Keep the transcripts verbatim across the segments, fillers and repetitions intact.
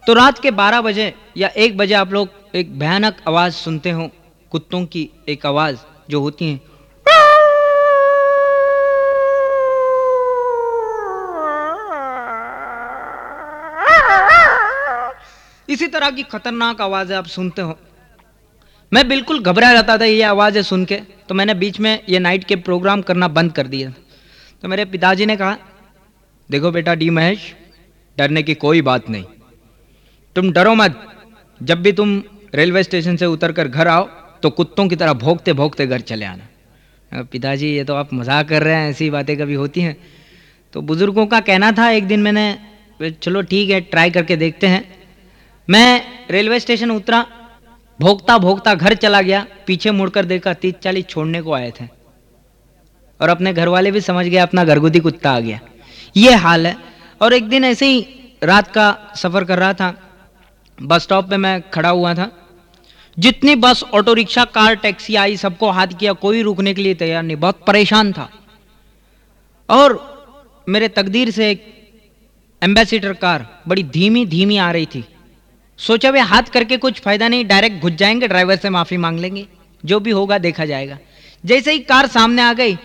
तो रात के बारह बजे या एक बजे आप लोग एक भयानक आवाज सुनते हो, कुत्तों की एक आवाज जो होती है, इसी तरह की खतरनाक आवाजें आप सुनते हो। मैं बिल्कुल घबरा जाता था ये आवाजें सुन के, तो मैंने बीच में ये नाइट के प्रोग्राम करना बंद कर दिया। तो मेरे पिताजी ने कहा, देखो बेटा डी महेश, डरने की कोई बात नहीं, तुम डरो मत। जब भी तुम रेलवे स्टेशन से उतर कर घर आओ तो कुत्तों की तरह भौंकते भौंकते घर चले आना। पिताजी ये तो आप मजाक कर रहे हैं, ऐसी बातें कभी होती हैं? तो बुजुर्गों का कहना था। एक दिन मैंने, चलो ठीक है ट्राई करके देखते हैं। मैं रेलवे स्टेशन उतरा, भोगता भोगता घर चला गया। पीछे मुड़कर देखा तीस चालीस छोड़ने को आए थे, और अपने घर वाले भी समझ गए अपना घरगुती कुत्ता आ गया। ये हाल है। और एक दिन ऐसे ही रात का सफर कर रहा था, बस स्टॉप पे मैं खड़ा हुआ था। जितनी bus, auto rickshaw, car, taxi आई, सबको हाथ किया, कोई रुकने के लिए तैयार नहीं। बहुत परेशान था। और मेरे तकदीर से एक एम्बेसडर कार बड़ी धीमी धीमी आ रही थी। सोचा वे हाथ करके कुछ फायदा नहीं, डायरेक्ट घुस जाएंगे, ड्राइवर से माफी मांग लेंगे, जो भी होगा देखा जाएगा। जैसे ही कार सामने आ गई,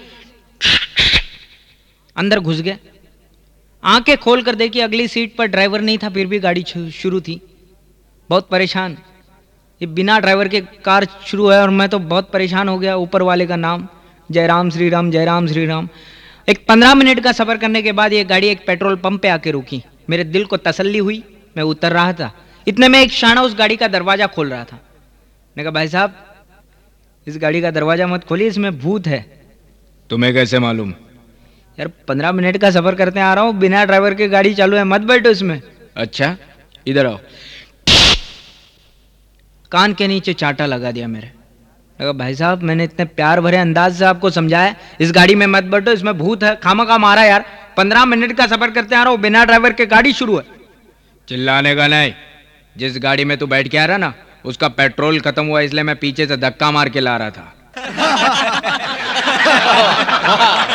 अंदर घुस गए। आंखें खोलकर देखी, अगली सीट पर ड्राइवर नहीं था, फिर भी गाड़ी शुरू थी। बहुत परेशान, ये बिना ड्राइवर के कार शुरू है और मैं तो बहुत परेशान हो गया। ऊपर वाले का नाम, जय राम श्री राम, जय राम श्री राम। एक पंद्रह मिनट का सफर करने के बाद ये गाड़ी एक पेट्रोल पंप पे आके रुकी। मेरे दिल को तसल्ली हुई, मैं उतर रहा था। इतने में एक शाना उस गाड़ी का दरवाजा खोल रहा था। मैंने कहा, भाई साहब इस गाड़ी का दरवाजा मत खोलिए, इसमें भूत है। तुम्हें कैसे मालूम? यार पंद्रह मिनट का सफर करते आ रहा हूँ, बिना ड्राइवर के गाड़ी चालू है, मत बैठो इसमें। अच्छा, इधर आओ। कान के नीचे चाटा लगा दिया मेरे। लगा, भाई साहब मैंने इतने प्यार भरे अंदाज से आपको समझाया, इस गाड़ी में मत बैठो, इसमें भूत है। खामखा मारा यार, पंद्रह मिनट का सफर करते आ रहा हूँ, बिना ड्राइवर के गाड़ी शुरू है। चिल्लाने का नहीं, जिस गाड़ी में तू बैठ के आ रहा ना, उसका पेट्रोल खत्म हुआ, इसलिए मैं पीछे से धक्का मार के ला रहा था।